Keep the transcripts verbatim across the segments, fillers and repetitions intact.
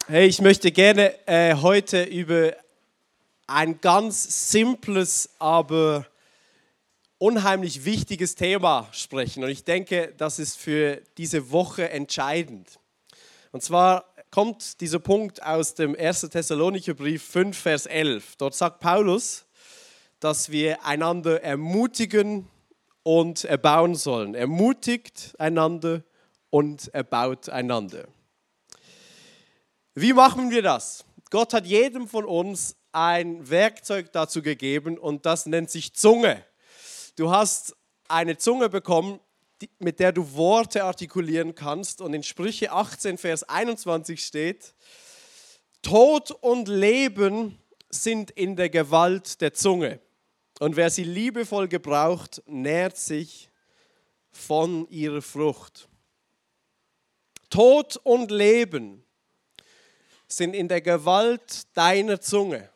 Hey, ich möchte gerne äh, heute über ein ganz simples, aber unheimlich wichtiges Thema sprechen. Und ich denke, das ist für diese Woche entscheidend. Und zwar kommt dieser Punkt aus dem ersten Thessalonicher Brief fünf, Vers elf. Dort sagt Paulus, dass wir einander ermutigen und erbauen sollen. Ermutigt einander und erbaut einander. Wie machen wir das? Gott hat jedem von uns ein Werkzeug dazu gegeben und das nennt sich Zunge. Du hast eine Zunge bekommen, mit der du Worte artikulieren kannst, und in Sprüche achtzehn, Vers einundzwanzig steht: Tod und Leben sind in der Gewalt der Zunge, und wer sie liebevoll gebraucht, nährt sich von ihrer Frucht. Tod und Leben sind in der Gewalt deiner Zunge.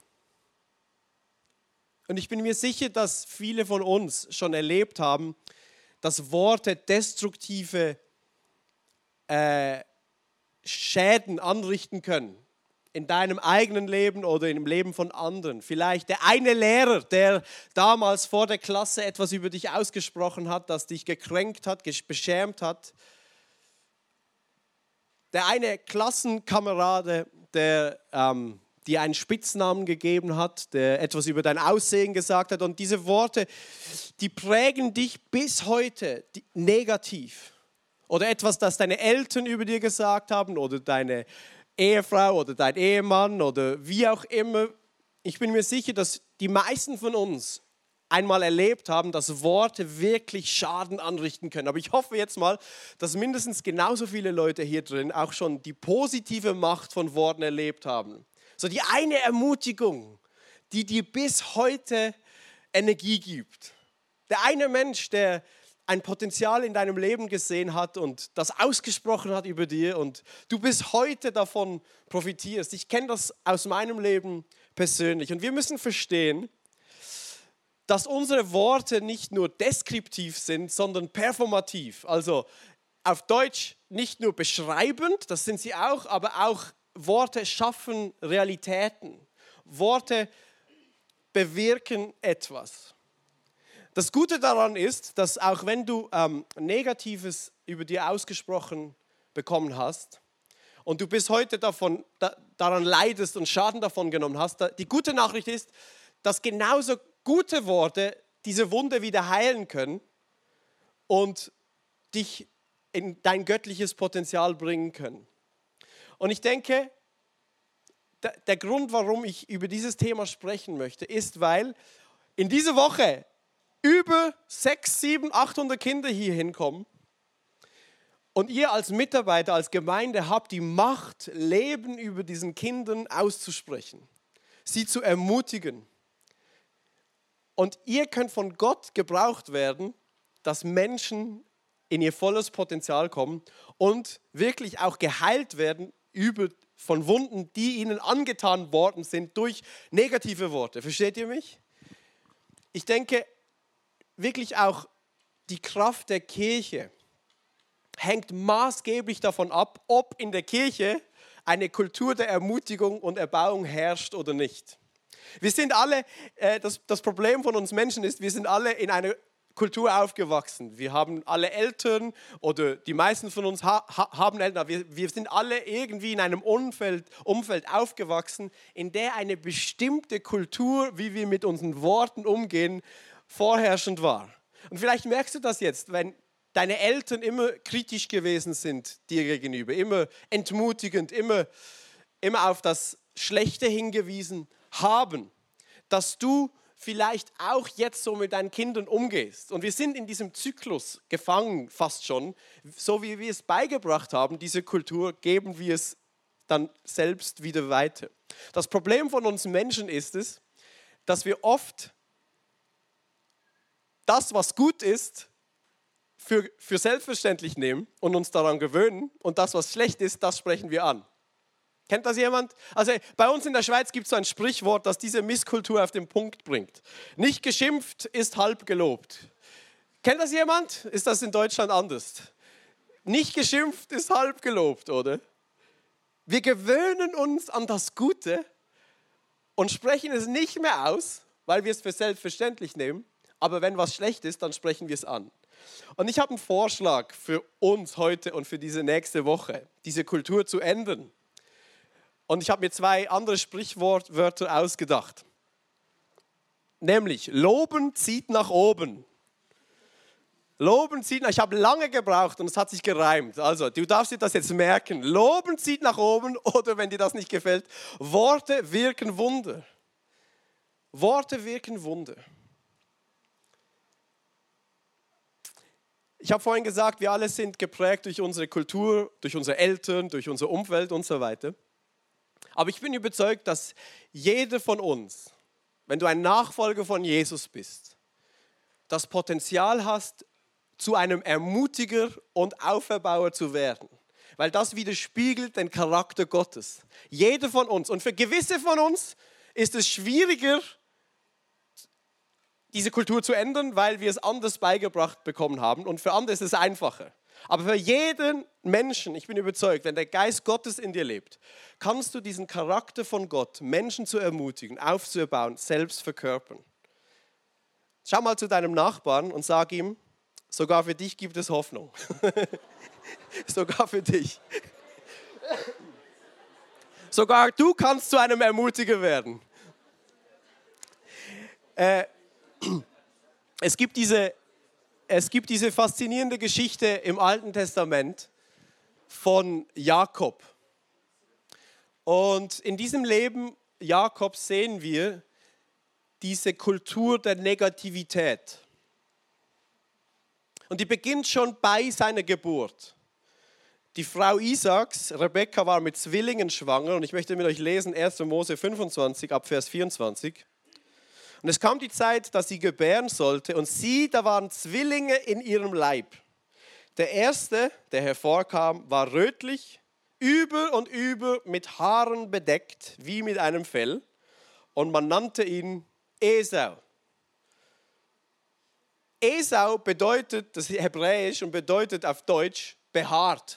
Und ich bin mir sicher, dass viele von uns schon erlebt haben, dass Worte destruktive äh, Schäden anrichten können. In deinem eigenen Leben oder im Leben von anderen. Vielleicht der eine Lehrer, der damals vor der Klasse etwas über dich ausgesprochen hat, das dich gekränkt hat, beschämt hat. Der eine Klassenkamerade, der ähm, dir einen Spitznamen gegeben hat, der etwas über dein Aussehen gesagt hat. Und diese Worte, die prägen dich bis heute negativ. Oder etwas, das deine Eltern über dir gesagt haben oder deine Ehefrau oder dein Ehemann oder wie auch immer. Ich bin mir sicher, dass die meisten von uns einmal erlebt haben, dass Worte wirklich Schaden anrichten können. Aber ich hoffe jetzt mal, dass mindestens genauso viele Leute hier drin auch schon die positive Macht von Worten erlebt haben. So die eine Ermutigung, die dir bis heute Energie gibt. Der eine Mensch, der ein Potenzial in deinem Leben gesehen hat und das ausgesprochen hat über dir und du bis heute davon profitierst. Ich kenne das aus meinem Leben persönlich. Und wir müssen verstehen, dass unsere Worte nicht nur deskriptiv sind, sondern performativ. Also auf Deutsch nicht nur beschreibend, das sind sie auch, aber auch Worte schaffen Realitäten. Worte bewirken etwas. Das Gute daran ist, dass auch wenn du ähm, Negatives über dir ausgesprochen bekommen hast und du bis heute davon, da, daran leidest und Schaden davon genommen hast, da, die gute Nachricht ist, dass genauso gute Worte diese Wunde wieder heilen können und dich in dein göttliches Potenzial bringen können. Und ich denke, der, der Grund, warum ich über dieses Thema sprechen möchte, ist, weil in dieser Woche über sechshundert, siebenhundert, achthundert Kinder hier hinkommen und ihr als Mitarbeiter, als Gemeinde habt die Macht, Leben über diesen Kindern auszusprechen, sie zu ermutigen. Und ihr könnt von Gott gebraucht werden, dass Menschen in ihr volles Potenzial kommen und wirklich auch geheilt werden über, von Wunden, die ihnen angetan worden sind durch negative Worte. Versteht ihr mich? Ich denke, wirklich auch die Kraft der Kirche hängt maßgeblich davon ab, ob in der Kirche eine Kultur der Ermutigung und Erbauung herrscht oder nicht. Wir sind alle, äh, das, das Problem von uns Menschen ist, wir sind alle in einer Kultur aufgewachsen. Wir haben alle Eltern oder die meisten von uns ha, ha, haben Eltern, aber wir, wir sind alle irgendwie in einem Umfeld, Umfeld aufgewachsen, in der eine bestimmte Kultur, wie wir mit unseren Worten umgehen, vorherrschend war. Und vielleicht merkst du das jetzt, wenn deine Eltern immer kritisch gewesen sind dir gegenüber, immer entmutigend, immer, immer auf das Schlechte hingewiesen haben, dass du vielleicht auch jetzt so mit deinen Kindern umgehst. Und wir sind in diesem Zyklus gefangen fast schon, so wie wir es beigebracht haben, diese Kultur, geben wir es dann selbst wieder weiter. Das Problem von uns Menschen ist es, dass wir oft das, was gut ist, für, für selbstverständlich nehmen und uns daran gewöhnen, und das, was schlecht ist, das sprechen wir an. Kennt das jemand? Also bei uns in der Schweiz gibt es so ein Sprichwort, das diese Misskultur auf den Punkt bringt. Nicht geschimpft ist halb gelobt. Kennt das jemand? Ist das in Deutschland anders? Nicht geschimpft ist halb gelobt, oder? Wir gewöhnen uns an das Gute und sprechen es nicht mehr aus, weil wir es für selbstverständlich nehmen. Aber wenn was schlecht ist, dann sprechen wir es an. Und ich habe einen Vorschlag für uns heute und für diese nächste Woche, diese Kultur zu ändern. Und ich habe mir zwei andere Sprichwörter ausgedacht. Nämlich, loben zieht nach oben. Loben zieht nach, ich habe lange gebraucht und es hat sich gereimt. Also, du darfst dir das jetzt merken. Loben zieht nach oben oder, wenn dir das nicht gefällt, Worte wirken Wunder. Worte wirken Wunder. Ich habe vorhin gesagt, wir alle sind geprägt durch unsere Kultur, durch unsere Eltern, durch unser Umfeld und so weiter. Aber ich bin überzeugt, dass jeder von uns, wenn du ein Nachfolger von Jesus bist, das Potenzial hast, zu einem Ermutiger und Auferbauer zu werden. Weil das widerspiegelt den Charakter Gottes. Jeder von uns. Und für gewisse von uns ist es schwieriger, diese Kultur zu ändern, weil wir es anders beigebracht bekommen haben. Und für andere ist es einfacher. Aber für jeden Menschen, ich bin überzeugt, wenn der Geist Gottes in dir lebt, kannst du diesen Charakter von Gott, Menschen zu ermutigen, aufzubauen, selbst verkörpern. Schau mal zu deinem Nachbarn und sag ihm, sogar für dich gibt es Hoffnung. Sogar für dich. Sogar du kannst zu einem Ermutiger werden. Äh, es gibt diese, es gibt diese faszinierende Geschichte im Alten Testament von Jakob. Und in diesem Leben Jakobs sehen wir diese Kultur der Negativität. Und die beginnt schon bei seiner Geburt. Die Frau Isaaks, Rebekka, war mit Zwillingen schwanger. Und ich möchte mit euch lesen, erster Mose fünfundzwanzig, ab Vers vierundzwanzig. Und es kam die Zeit, dass sie gebären sollte. Und sieh, da waren Zwillinge in ihrem Leib. Der erste, der hervorkam, war rötlich, über und über mit Haaren bedeckt, wie mit einem Fell. Und man nannte ihn Esau. Esau bedeutet, das ist hebräisch und bedeutet auf Deutsch behaart.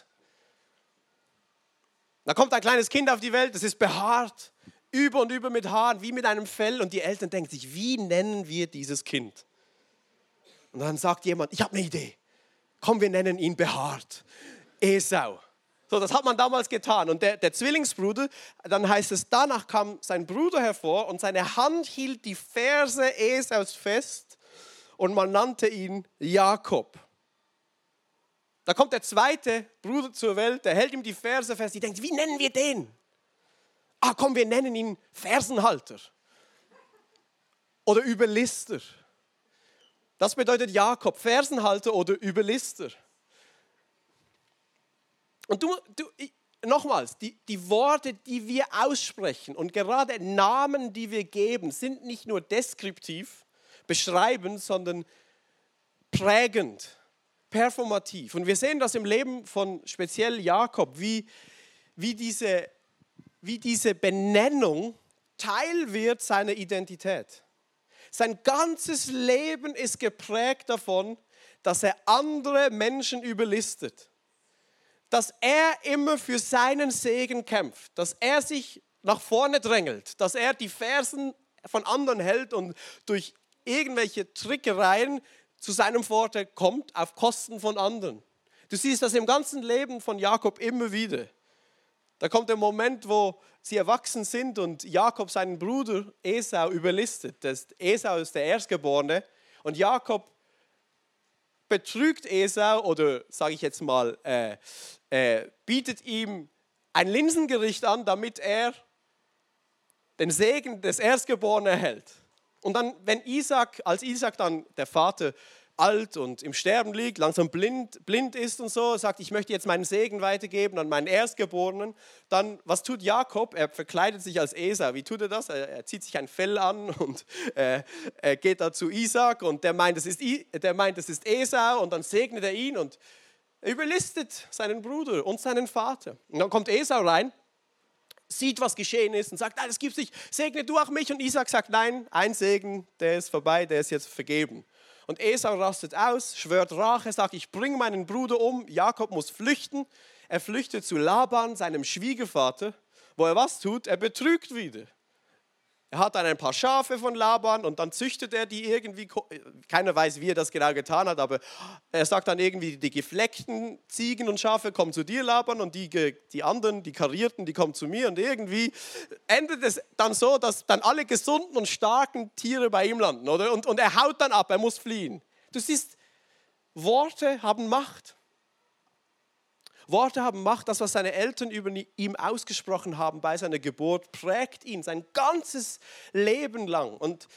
Da kommt ein kleines Kind auf die Welt, das ist behaart, über und über mit Haaren, wie mit einem Fell. Und die Eltern denken sich, wie nennen wir dieses Kind? Und dann sagt jemand, ich habe eine Idee. Komm, wir nennen ihn behaart. Esau. So, das hat man damals getan. Und der, der Zwillingsbruder, dann heißt es, danach kam sein Bruder hervor und seine Hand hielt die Ferse Esaus fest und man nannte ihn Jakob. Da kommt der zweite Bruder zur Welt, der hält ihm die Ferse fest. Die denkt, wie nennen wir den? Ah, komm, wir nennen ihn Fersenhalter oder Überlister. Das bedeutet Jakob, Fersenhalter oder Überlister. Und du, du ich, nochmals, die, die Worte, die wir aussprechen und gerade Namen, die wir geben, sind nicht nur deskriptiv, beschreibend, sondern prägend, performativ. Und wir sehen das im Leben von speziell Jakob, wie, wie, diese, wie diese Benennung Teil wird seiner Identität. Sein ganzes Leben ist geprägt davon, dass er andere Menschen überlistet. Dass er immer für seinen Segen kämpft, dass er sich nach vorne drängelt, dass er die Fersen von anderen hält und durch irgendwelche Trickereien zu seinem Vorteil kommt auf Kosten von anderen. Du siehst das im ganzen Leben von Jakob immer wieder. Da kommt der Moment, wo sie erwachsen sind und Jakob seinen Bruder Esau überlistet. Das Esau ist der Erstgeborene und Jakob betrügt Esau oder, sage ich jetzt mal, äh, äh, bietet ihm ein Linsengericht an, damit er den Segen des Erstgeborenen erhält. Und dann, wenn Isaac, als Isaac dann, der Vater, alt und im Sterben liegt, langsam blind, blind ist und so, sagt, ich möchte jetzt meinen Segen weitergeben an meinen Erstgeborenen, dann, was tut Jakob? Er verkleidet sich als Esau. Wie tut er das? Er, er zieht sich ein Fell an und äh, er geht da zu Isaac und der meint, es ist, der meint, es ist Esau und dann segnet er ihn und er überlistet seinen Bruder und seinen Vater. Und dann kommt Esau rein, sieht, was geschehen ist und sagt, nein, das gibt's nicht, segne du auch mich. Und Isaac sagt, nein, ein Segen, der ist vorbei, der ist jetzt vergeben. Und Esau rastet aus, schwört Rache, sagt, ich bringe meinen Bruder um, Jakob muss flüchten. er flüchtet zu Laban, seinem Schwiegervater, wo er was tut? Er betrügt wieder. Er hat dann ein paar Schafe von Laban und dann züchtet er die irgendwie, keiner weiß, wie er das genau getan hat, aber er sagt dann irgendwie, die gefleckten Ziegen und Schafe kommen zu dir, Laban, und die, die anderen, die karierten, die kommen zu mir, und irgendwie endet es dann so, dass dann alle gesunden und starken Tiere bei ihm landen, oder? Und, und er haut dann ab, er muss fliehen. Du siehst, Worte haben Macht. Worte haben Macht. Das, was seine Eltern über ihm ausgesprochen haben bei seiner Geburt, prägt ihn sein ganzes Leben lang. Und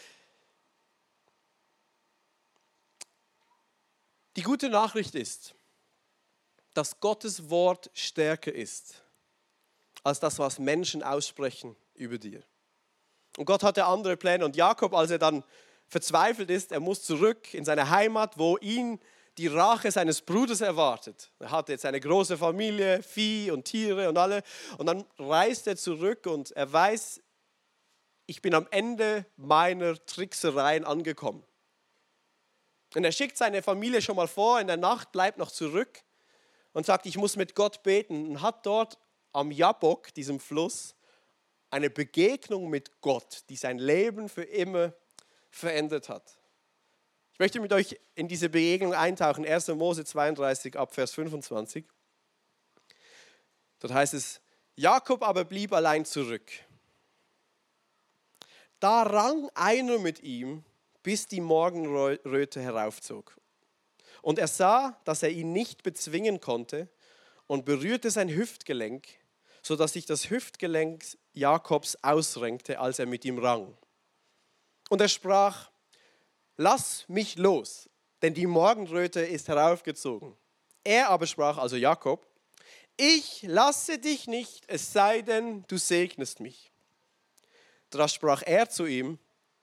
die gute Nachricht ist, dass Gottes Wort stärker ist als das, was Menschen aussprechen über dir. Und Gott hatte andere Pläne. Und Jakob, als er dann verzweifelt ist, er muss zurück in seine Heimat, wo ihn die Rache seines Bruders erwartet. Er hatte jetzt eine große Familie, Vieh und Tiere und alle. Und dann reist er zurück und er weiß, ich bin am Ende meiner Tricksereien angekommen. Und er schickt seine Familie schon mal vor, in der Nacht bleibt noch zurück und sagt, ich muss mit Gott beten. Und hat dort am Jabbok, diesem Fluss, eine Begegnung mit Gott, die sein Leben für immer verändert hat. Ich möchte mit euch in diese Begegnung eintauchen. erster Mose zweiunddreißig ab Vers fünfundzwanzig. Dort heißt es, Jakob aber blieb allein zurück. Da rang einer mit ihm, bis die Morgenröte heraufzog. Und er sah, dass er ihn nicht bezwingen konnte und berührte sein Hüftgelenk, sodass sich das Hüftgelenk Jakobs ausrenkte, als er mit ihm rang. Und er sprach, lass mich los, denn die Morgenröte ist heraufgezogen. Er aber sprach, also Jakob, ich lasse dich nicht, es sei denn, du segnest mich. Da sprach er zu ihm,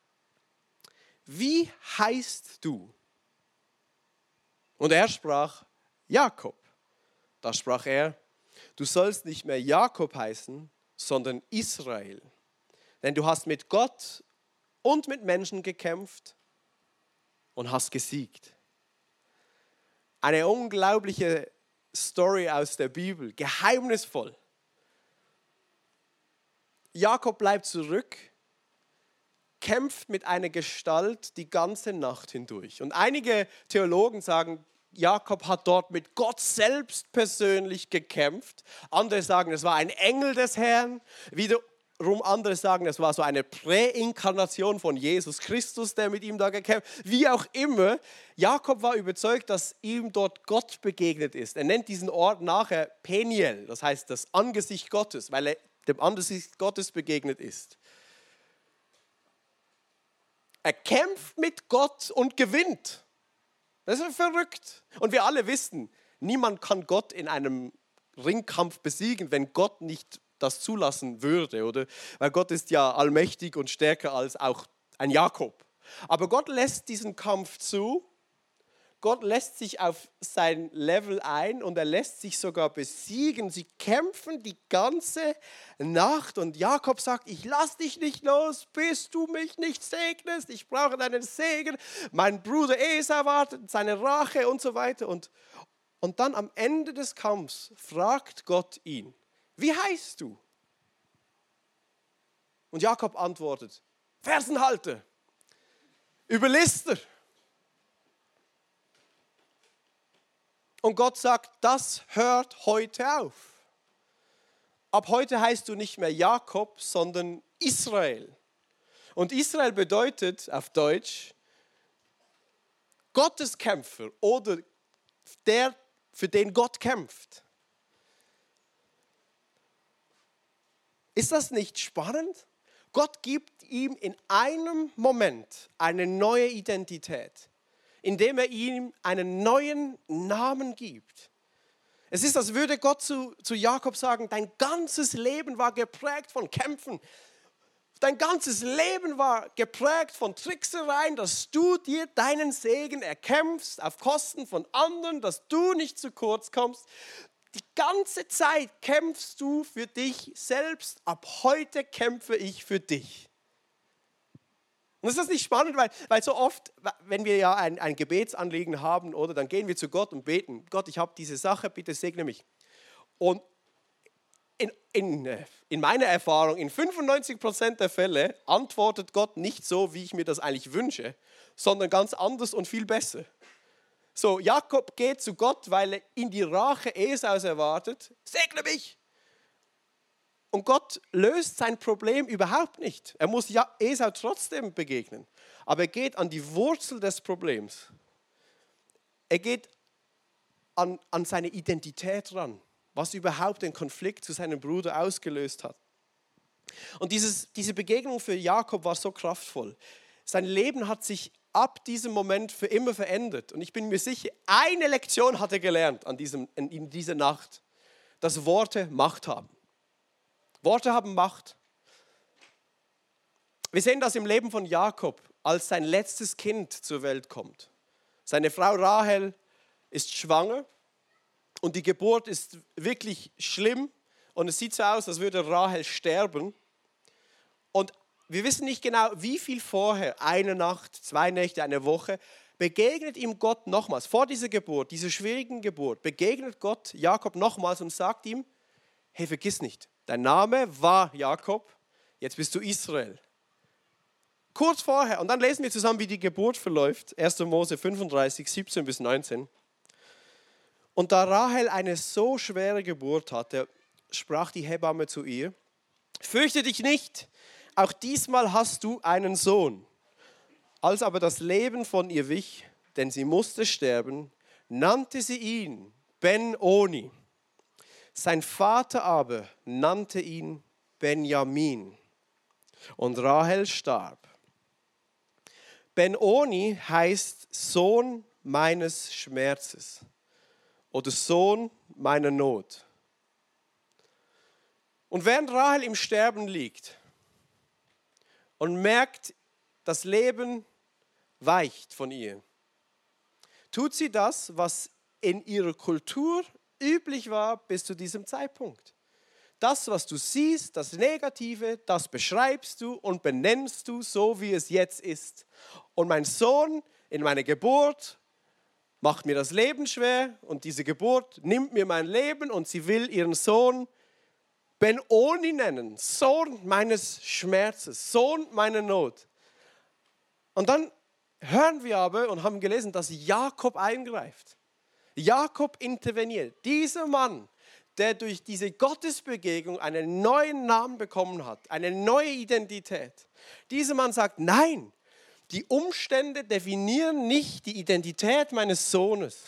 wie heißt du? Und er sprach, Jakob. Da sprach er, du sollst nicht mehr Jakob heißen, sondern Israel. Denn du hast mit Gott und mit Menschen gekämpft und hast gesiegt. Eine unglaubliche Story aus der Bibel, geheimnisvoll. Jakob bleibt zurück, kämpft mit einer Gestalt die ganze Nacht hindurch. Und einige Theologen sagen, Jakob hat dort mit Gott selbst persönlich gekämpft. Andere sagen, es war ein Engel des Herrn. Wiederum andere sagen, es war so eine Präinkarnation von Jesus Christus, der mit ihm da gekämpft hat. Wie auch immer, Jakob war überzeugt, dass ihm dort Gott begegnet ist. Er nennt diesen Ort nachher Peniel, das heißt das Angesicht Gottes, weil er dem Angesicht Gottes begegnet ist. Er kämpft mit Gott und gewinnt. Das ist verrückt. Und wir alle wissen, niemand kann Gott in einem Ringkampf besiegen, wenn Gott nicht das zulassen würde, oder? Weil Gott ist ja allmächtig und stärker als auch ein Jakob. Aber Gott lässt diesen Kampf zu. Gott lässt sich auf sein Level ein und er lässt sich sogar besiegen. Sie kämpfen die ganze Nacht und Jakob sagt, ich lass dich nicht los, bis du mich nicht segnest. Ich brauche deinen Segen. Mein Bruder Esau wartet seine Rache und so weiter. Und, und dann am Ende des Kampfs fragt Gott ihn, wie heißt du? Und Jakob antwortet, Fersenhalter, Überlister. Und Gott sagt, das hört heute auf. Ab heute heißt du nicht mehr Jakob, sondern Israel. Und Israel bedeutet auf Deutsch Gotteskämpfer oder der, für den Gott kämpft. Ist das nicht spannend? Gott gibt ihm in einem Moment eine neue Identität, indem er ihm einen neuen Namen gibt. Es ist, als würde Gott zu, zu Jakob sagen, dein ganzes Leben war geprägt von Kämpfen. Dein ganzes Leben war geprägt von Tricksereien, dass du dir deinen Segen erkämpfst auf Kosten von anderen, dass du nicht zu kurz kommst. Die ganze Zeit kämpfst du für dich selbst. Ab heute kämpfe ich für dich. Und ist das nicht spannend, weil, weil so oft, wenn wir ja ein, ein Gebetsanliegen haben, oder, dann gehen wir zu Gott und beten, Gott, ich habe diese Sache, bitte segne mich. Und in, in, in meiner Erfahrung, in fünfundneunzig Prozent der Fälle antwortet Gott nicht so, wie ich mir das eigentlich wünsche, sondern ganz anders und viel besser. So, Jakob geht zu Gott, weil er ihn die Rache Esaus erwartet. Segne mich! Und Gott löst sein Problem überhaupt nicht. Er muss Esau trotzdem begegnen. Aber er geht an die Wurzel des Problems. Er geht an, an seine Identität ran, was überhaupt den Konflikt zu seinem Bruder ausgelöst hat. Und dieses, diese Begegnung für Jakob war so kraftvoll. Sein Leben hat sich ab diesem Moment für immer verändert. Und ich bin mir sicher, eine Lektion hat er gelernt an diesem, in, in dieser Nacht, dass Worte Macht haben. Worte haben Macht. Wir sehen das im Leben von Jakob, als sein letztes Kind zur Welt kommt. Seine Frau Rahel ist schwanger und die Geburt ist wirklich schlimm und es sieht so aus, als würde Rahel sterben. Und wir wissen nicht genau, wie viel vorher, eine Nacht, zwei Nächte, eine Woche, begegnet ihm Gott nochmals, vor dieser Geburt, dieser schwierigen Geburt, begegnet Gott Jakob nochmals und sagt ihm, hey, vergiss nicht, dein Name war Jakob, jetzt bist du Israel. Kurz vorher, und dann lesen wir zusammen, wie die Geburt verläuft, erster Mose fünfunddreißig, siebzehn bis neunzehn. Und da Rahel eine so schwere Geburt hatte, sprach die Hebamme zu ihr, fürchte dich nicht, auch diesmal hast du einen Sohn. Als aber das Leben von ihr wich, denn sie musste sterben, nannte sie ihn Ben-Oni. Sein Vater aber nannte ihn Benjamin. Und Rahel starb. Ben-Oni heißt Sohn meines Schmerzes oder Sohn meiner Not. Und während Rahel im Sterben liegt und merkt, das Leben weicht von ihr, tut sie das, was in ihrer Kultur üblich war bis zu diesem Zeitpunkt. Das, was du siehst, das Negative, das beschreibst du und benennst du so, wie es jetzt ist. Und mein Sohn in meiner Geburt macht mir das Leben schwer und diese Geburt nimmt mir mein Leben und sie will ihren Sohn Ben-Oni nennen, Sohn meines Schmerzes, Sohn meiner Not. Und dann hören wir aber und haben gelesen, dass Jakob eingreift. Jakob interveniert. Dieser Mann, der durch diese Gottesbegegnung einen neuen Namen bekommen hat, eine neue Identität. Dieser Mann sagt, nein, die Umstände definieren nicht die Identität meines Sohnes.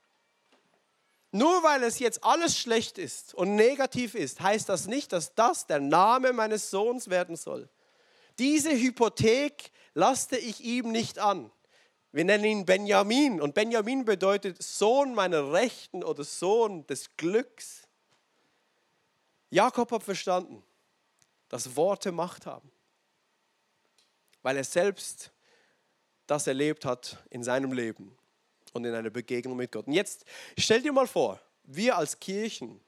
Nur weil es jetzt alles schlecht ist und negativ ist, heißt das nicht, dass das der Name meines Sohns werden soll. Diese Hypothek laste ich ihm nicht an. Wir nennen ihn Benjamin und Benjamin bedeutet Sohn meiner Rechten oder Sohn des Glücks. Jakob hat verstanden, dass Worte Macht haben, weil er selbst das erlebt hat in seinem Leben und in einer Begegnung mit Gott. Und jetzt stell dir mal vor, wir als Kirchen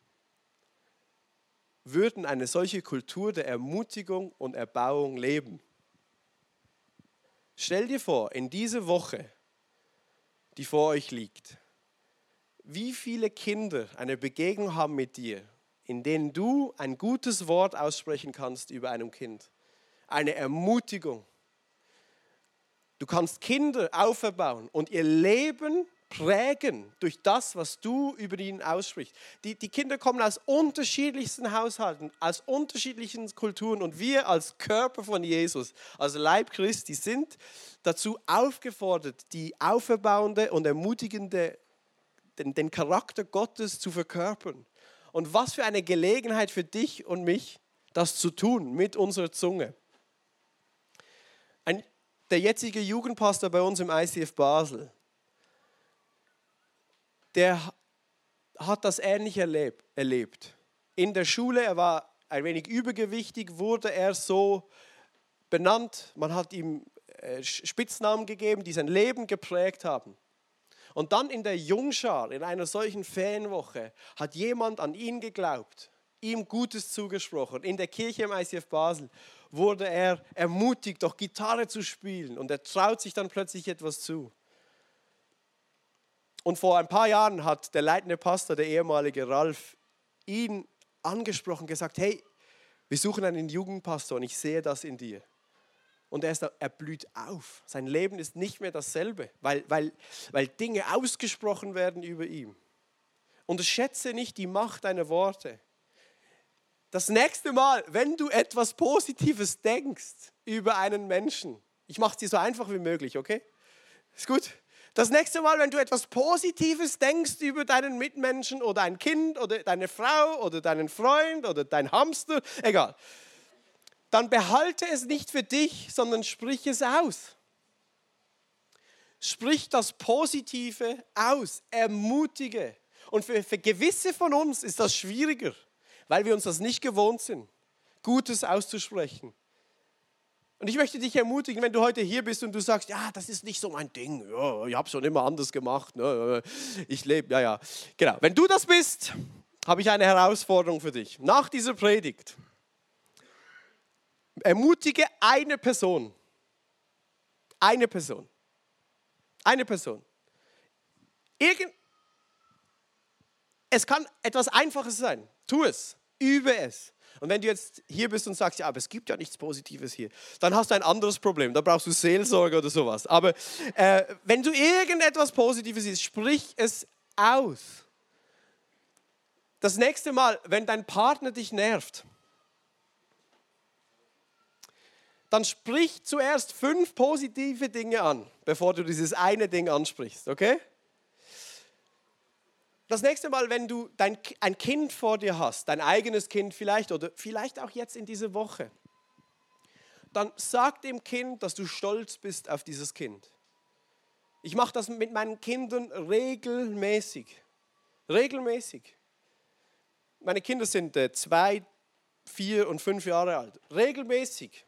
würden eine solche Kultur der Ermutigung und Erbauung leben. Stell dir vor, in dieser Woche, die vor euch liegt, wie viele Kinder eine Begegnung haben mit dir, in denen du ein gutes Wort aussprechen kannst über einem Kind. Eine Ermutigung. Du kannst Kinder auferbauen und ihr Leben prägen durch das, was du über ihnen aussprichst. Die, die Kinder kommen aus unterschiedlichsten Haushalten, aus unterschiedlichen Kulturen und wir als Körper von Jesus, als Leib Christi, sind dazu aufgefordert, die auferbauende und ermutigende, den, den Charakter Gottes zu verkörpern. Und was für eine Gelegenheit für dich und mich, das zu tun mit unserer Zunge. Ein, der jetzige Jugendpastor bei uns im I C F Basel, der hat das ähnlich erlebt, erlebt. In der Schule, er war ein wenig übergewichtig, wurde er so benannt. Man hat ihm Spitznamen gegeben, die sein Leben geprägt haben. Und dann in der Jungschar, in einer solchen Ferienwoche, hat jemand an ihn geglaubt, ihm Gutes zugesprochen. In der Kirche im I C F Basel wurde er ermutigt, doch Gitarre zu spielen. Und er traut sich dann plötzlich etwas zu. Und vor ein paar Jahren hat der leitende Pastor, der ehemalige Ralf, ihn angesprochen, gesagt, hey, wir suchen einen Jugendpastor und ich sehe das in dir. Und er, ist, er blüht auf. Sein Leben ist nicht mehr dasselbe, weil, weil, weil Dinge ausgesprochen werden über ihn. Unterschätze nicht die Macht deiner Worte. Das nächste Mal, wenn du etwas Positives denkst über einen Menschen, ich mache es dir so einfach wie möglich, okay? Ist gut? Das nächste Mal, wenn du etwas Positives denkst über deinen Mitmenschen oder ein Kind oder deine Frau oder deinen Freund oder dein Hamster, egal, dann behalte es nicht für dich, sondern sprich es aus. Sprich das Positive aus, ermutige. Und für, für gewisse von uns ist das schwieriger, weil wir uns das nicht gewohnt sind, Gutes auszusprechen. Und ich möchte dich ermutigen, wenn du heute hier bist und du sagst, ja, das ist nicht so mein Ding, ja, ich habe es schon immer anders gemacht, ne? Ich lebe, ja, ja. Genau, wenn du das bist, habe ich eine Herausforderung für dich. Nach dieser Predigt, ermutige eine Person, eine Person, eine Person. Irgend, es kann etwas Einfaches sein, tu es, übe es. Und wenn du jetzt hier bist und sagst, ja, aber es gibt ja nichts Positives hier, dann hast du ein anderes Problem. Da brauchst du Seelsorge oder sowas. Aber äh, wenn du irgendetwas Positives siehst, sprich es aus. Das nächste Mal, wenn dein Partner dich nervt, dann sprich zuerst fünf positive Dinge an, bevor du dieses eine Ding ansprichst, okay? Das nächste Mal, wenn du dein, ein Kind vor dir hast, dein eigenes Kind vielleicht oder vielleicht auch jetzt in dieser Woche, dann sag dem Kind, dass du stolz bist auf dieses Kind. Ich mache das mit meinen Kindern regelmäßig. Regelmäßig. Meine Kinder sind äh, zwei, vier und fünf Jahre alt. Regelmäßig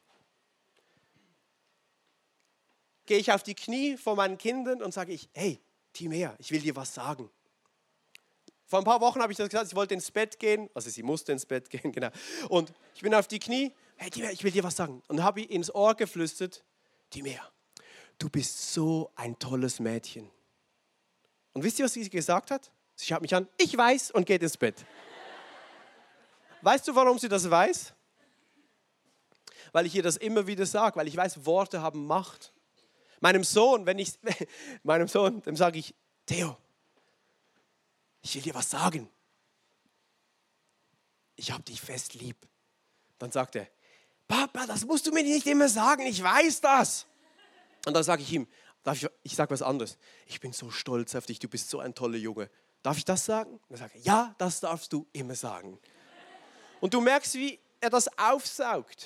gehe ich auf die Knie vor meinen Kindern und sage ich, hey, Timea, ich will dir was sagen. Vor ein paar Wochen habe ich das gesagt, sie wollte ins Bett gehen, also sie musste ins Bett gehen, genau. Und ich bin auf die Knie, hey Timea, ich will dir was sagen. Und habe ihr ins Ohr geflüstert, Timea, du bist so ein tolles Mädchen. Und wisst ihr, was sie gesagt hat? Sie schaut mich an, ich weiß, und geht ins Bett. Weißt du, warum sie das weiß? Weil ich ihr das immer wieder sage, weil ich weiß, Worte haben Macht. Meinem Sohn, wenn ich, meinem Sohn, dem sage ich, Theo, ich will dir was sagen. Ich habe dich fest lieb. Dann sagt er, Papa, das musst du mir nicht immer sagen, ich weiß das. Und dann sage ich ihm, darf ich, ich sage was anderes. Ich bin so stolz auf dich, du bist so ein toller Junge. Darf ich das sagen? Und dann sage er, ja, das darfst du immer sagen. Und du merkst, wie er das aufsaugt.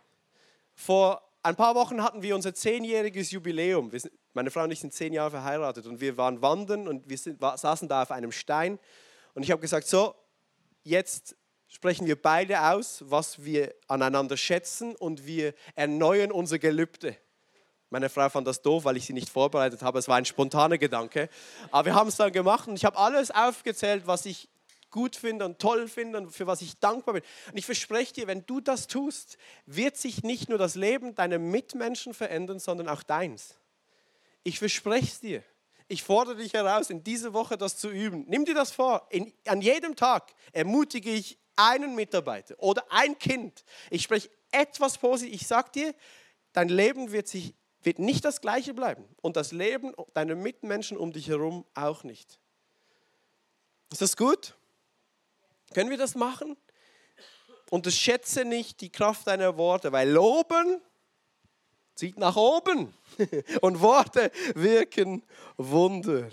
Vor ein paar Wochen hatten wir unser zehnjähriges Jubiläum. Wir sind, meine Frau und ich sind zehn Jahre verheiratet und wir waren wandern und wir sind, saßen da auf einem Stein. Und ich habe gesagt, so, jetzt sprechen wir beide aus, was wir aneinander schätzen und wir erneuern unser Gelübde. Meine Frau fand das doof, weil ich sie nicht vorbereitet habe. Es war ein spontaner Gedanke. Aber wir haben es dann gemacht und ich habe alles aufgezählt, was ich gut finde und toll finde und für was ich dankbar bin. Und ich verspreche dir, wenn du das tust, wird sich nicht nur das Leben deiner Mitmenschen verändern, sondern auch deins. Ich verspreche es dir. Ich fordere dich heraus, in dieser Woche das zu üben. Nimm dir das vor. In, an jedem Tag ermutige ich einen Mitarbeiter oder ein Kind. Ich spreche etwas Positives. Ich sage dir, dein Leben wird, sich, wird nicht das gleiche bleiben. Und das Leben deiner Mitmenschen um dich herum auch nicht. Ist das gut? Können wir das machen? Unterschätze nicht die Kraft deiner Worte, weil Loben zieht nach oben und Worte wirken Wunder.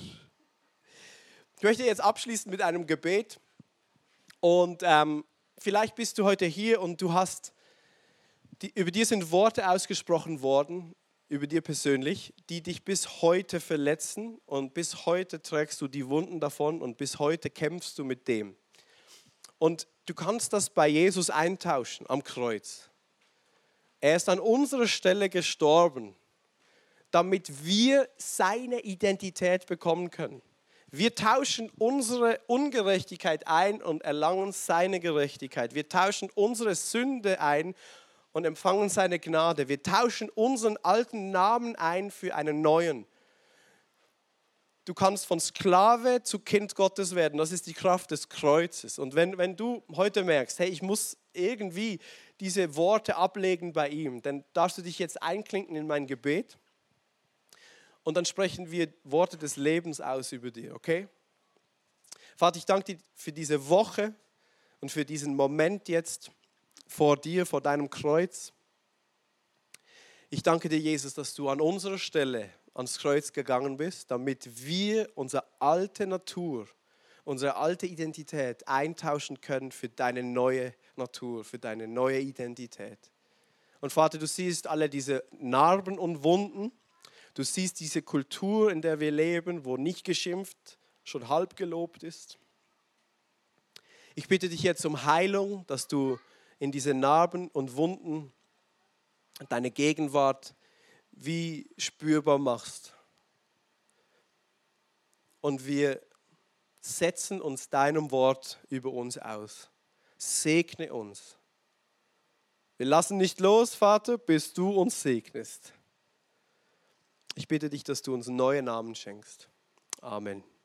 Ich möchte jetzt abschließen mit einem Gebet und ähm, vielleicht bist du heute hier und du hast, die, über dir sind Worte ausgesprochen worden, über dir persönlich, die dich bis heute verletzen und bis heute trägst du die Wunden davon und bis heute kämpfst du mit dem. Und du kannst das bei Jesus eintauschen am Kreuz. Er ist an unserer Stelle gestorben, damit wir seine Identität bekommen können. Wir tauschen unsere Ungerechtigkeit ein und erlangen seine Gerechtigkeit. Wir tauschen unsere Sünde ein und empfangen seine Gnade. Wir tauschen unseren alten Namen ein für einen neuen. du kannst von Sklave zu Kind Gottes werden. Das ist die Kraft des Kreuzes. Und wenn, wenn du heute merkst, hey, ich muss irgendwie diese Worte ablegen bei ihm, dann darfst du dich jetzt einklinken in mein Gebet. Und dann sprechen wir Worte des Lebens aus über dir, okay? Vater, ich danke dir für diese Woche und für diesen Moment jetzt vor dir, vor deinem Kreuz. Ich danke dir, Jesus, dass du an unserer Stelle ans Kreuz gegangen bist, damit wir unsere alte Natur, unsere alte Identität eintauschen können für deine neue Natur, für deine neue Identität. Und Vater, du siehst alle diese Narben und Wunden, du siehst diese Kultur, in der wir leben, wo nicht geschimpft, schon halb gelobt ist. Ich bitte dich jetzt um Heilung, dass du in diese Narben und Wunden deine Gegenwart wie spürbar machst. Und wir setzen uns deinem Wort über uns aus. Segne uns. Wir lassen nicht los, Vater, bis du uns segnest. Ich bitte dich, dass du uns neue Namen schenkst. Amen.